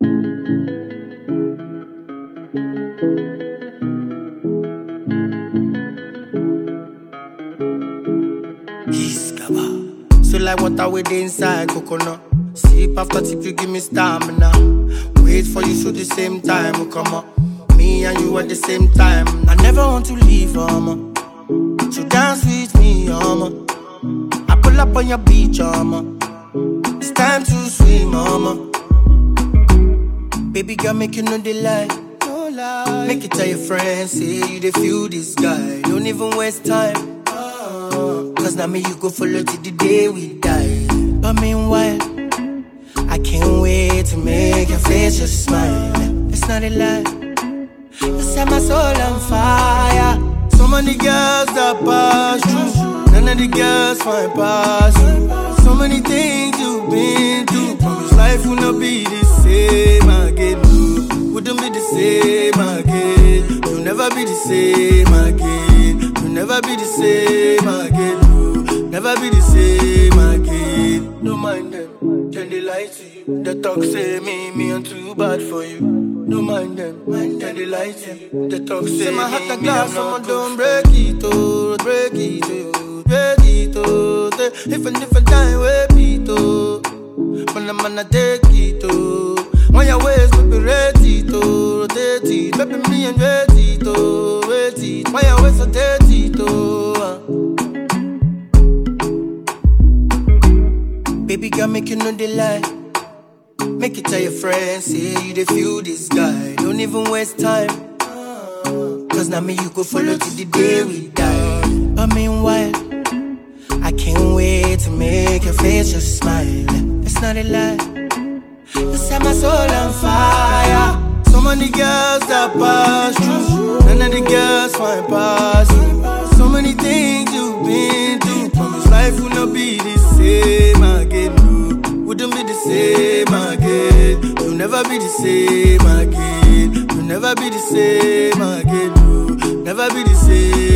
So like water with the inside coconut. Sip after sip, you give me stamina. Wait for you so the same time will come up. Me and you at the same time. I never want to leave, so dance with me, I pull up on your beach, it's time to swim, Baby girl, make you know the lie. No lie. Make it tell your friends, say you they feel this guy. Don't even waste time. Cause now me you go follow till the day we die. But meanwhile, I can't wait to make your face just smile. It's not a lie. You set my soul on fire. So many girls that pass through, none of the girls find past you. So many things you've been through. Promise life will not be the same again. Wouldn't be the same again. You'll never be the same again. You'll never be the same again. Never be the same again. Don't mind them, then they lie to you. The talk say me I'm too bad for you. Don't mind them, then they lie to you. The talk say my heart a glass, someone don't break it, oh, break it, oh, break it, oh. If a time we beat, oh, when I'm gonna take it, oh. On your ways, baby, ready to rotate it. Baby, me and ready to wait it. On your ways, rotate it, oh. Baby girl, make you know the lie. Make it tell your friends, say you they feel this guy. Don't even waste time. Cause now me you go follow till the day we die. But meanwhile, I can't wait to make your face just smile. It's not a lie. You set my soul on fire. So many girls that pass through, none of the girls find past you. So many things you've been through. Promise life will not be the same again. Wouldn't be the same again. You'll never be the same again. You'll never be the same again. Never be the same.